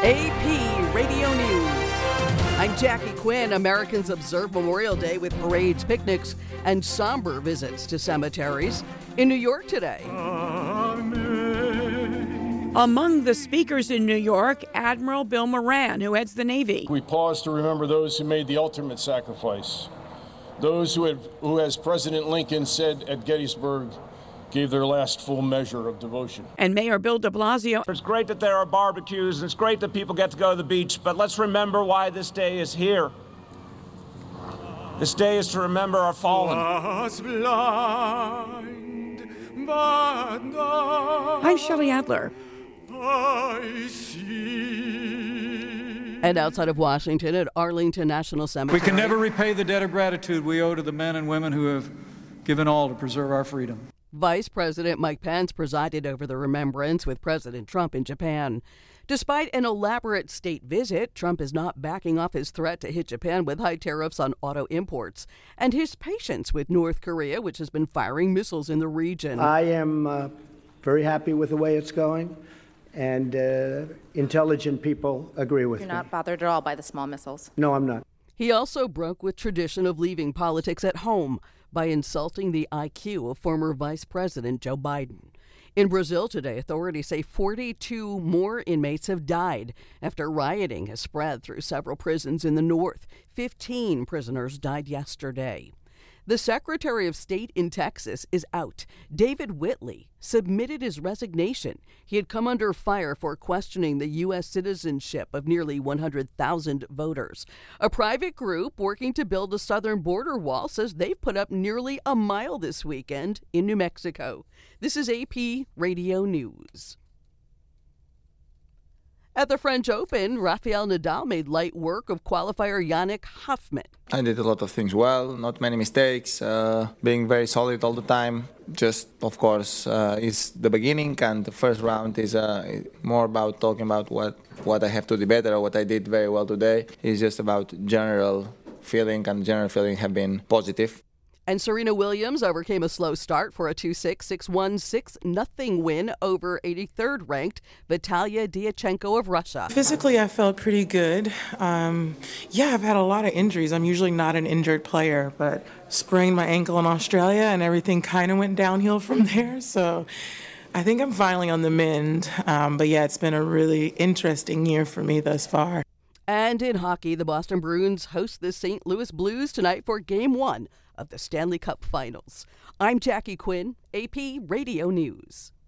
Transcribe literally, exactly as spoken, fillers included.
A P Radio News. I'm Jackie Quinn. Americans observe Memorial Day with parades, picnics, and somber visits to cemeteries. In New York today. Among the speakers in New York, Admiral Bill Moran, who heads the Navy. We pause to remember those who made the ultimate sacrifice. Those who, had, who, as President Lincoln said at Gettysburg, gave their last full measure of devotion. And Mayor Bill de Blasio. It's great that there are barbecues, and it's great that people get to go to the beach, but let's remember why this day is here. This day is to remember our fallen. Blind, but now I'm Shelley Adler. I see. And outside of Washington at Arlington National Cemetery. We can never repay the debt of gratitude we owe to the men and women who have given all to preserve our freedom. Vice President Mike Pence presided over the remembrance with President Trump in Japan. Despite an elaborate state visit, Trump is not backing off his threat to hit Japan with high tariffs on auto imports and his patience with North Korea, which has been firing missiles in the region. I am uh, very happy with the way it's going, and uh, intelligent people agree with You're me. not bothered at all by the small missiles? No, I'm not. He also broke with tradition of leaving politics at home by insulting the I Q of former Vice President Joe Biden. In Brazil today, authorities say forty-two more inmates have died after rioting has spread through several prisons in the north. fifteen prisoners died yesterday. The Secretary of State in Texas is out. David Whitley submitted his resignation. He had come under fire for questioning the U S citizenship of nearly one hundred thousand voters. A private group working to build a southern border wall says they've put up nearly a mile this weekend in New Mexico. This is A P Radio News. At the French Open, Rafael Nadal made light work of qualifier Yannick Hoffmann. I did a lot of things well, not many mistakes, uh, being very solid all the time. Just, of course, uh, it's the beginning, and the first round is uh, more about talking about what, what I have to do better or what I did very well today. It's just about general feeling, and general feeling have been positive. And Serena Williams overcame a slow start for a two six, six one, six nothing win over eighty-third ranked Vitalia Diachenko of Russia. Physically, I felt pretty good. Um, yeah, I've had a lot of injuries. I'm usually not an injured player, but sprained my ankle in Australia and everything kind of went downhill from there. So I think I'm finally on the mend. Um, but yeah, it's been a really interesting year for me thus far. And in hockey, the Boston Bruins host the Saint Louis Blues tonight for Game one of the Stanley Cup Finals. I'm Jackie Quinn, A P Radio News.